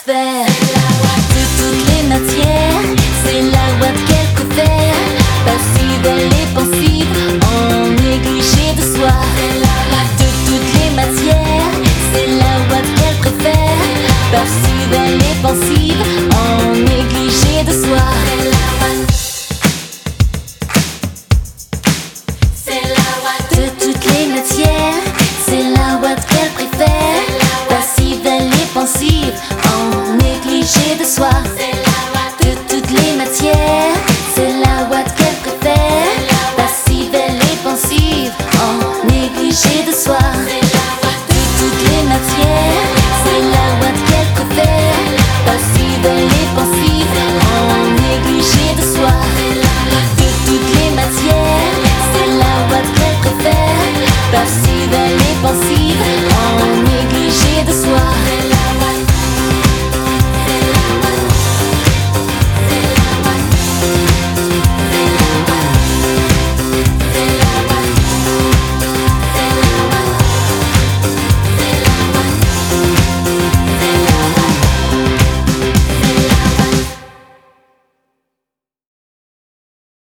faire. De toutes les matières, c'est la ouate qu'elle préfère. Passive, elle est pensive, en négligé de soi. De toutes les matières, c'est la ouate qu'elle préfère. Passive, elle est pensive,